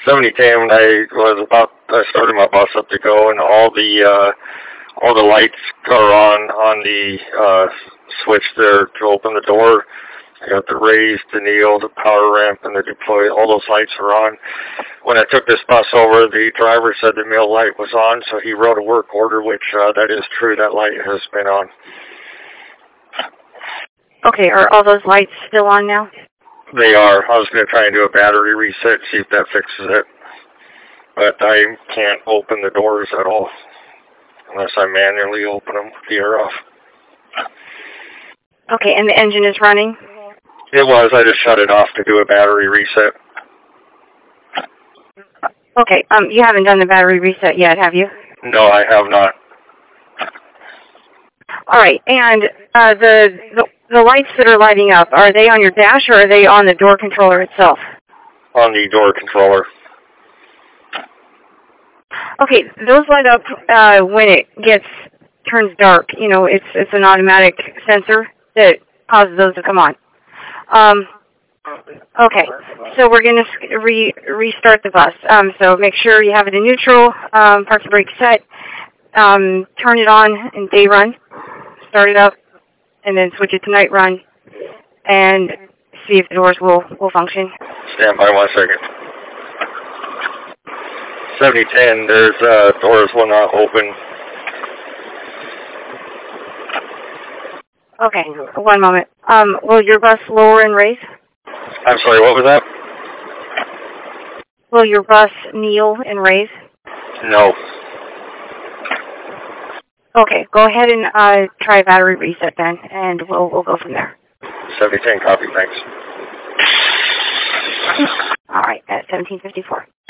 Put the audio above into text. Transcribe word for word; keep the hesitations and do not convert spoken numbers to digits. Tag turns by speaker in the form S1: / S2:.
S1: seventy ten, I was about, I started my bus up to go, and all the, uh, all the lights are on, on the, uh, switch there to open the door. I got the raise, the kneel, the power ramp, and the deploy. All those lights are on. When I took this bus over, the driver said the mill light was on, so he wrote a work order, which, uh, that is true. That light has been on.
S2: Okay, are all those lights still on now?
S1: They are. I was going to try and do a battery reset, see if that fixes it. But I can't open the doors at all unless I manually open them with the air off.
S2: Okay, and the engine is running?
S1: It was. I just shut it off to do a battery reset.
S2: Okay, um, you haven't done the battery reset yet, have you?
S1: No, I have not.
S2: All right, and uh, the, the the lights that are lighting up, are they on your dash or are they on the door controller itself?
S1: On the door controller.
S2: Okay, those light up uh, when it gets turns dark. You know, it's it's an automatic sensor that causes those to come on. Um, okay, so we're going to re restart the bus. Um, so make sure you have it in neutral, um, park and brake set, um, turn it on in day run, start it up, and then switch it to night run, and see if the doors will, will function.
S1: Stand by one second. seventy ten, there's uh, doors will not open.
S2: Okay, one moment. Um, will your bus lower and raise?
S1: I'm sorry, what was that?
S2: Will your bus kneel and raise?
S1: No.
S2: Okay, go ahead and uh, try a battery reset then, and we'll we'll go from there.
S1: seventy ten, copy, thanks.
S2: All right, at seventeen fifty-four.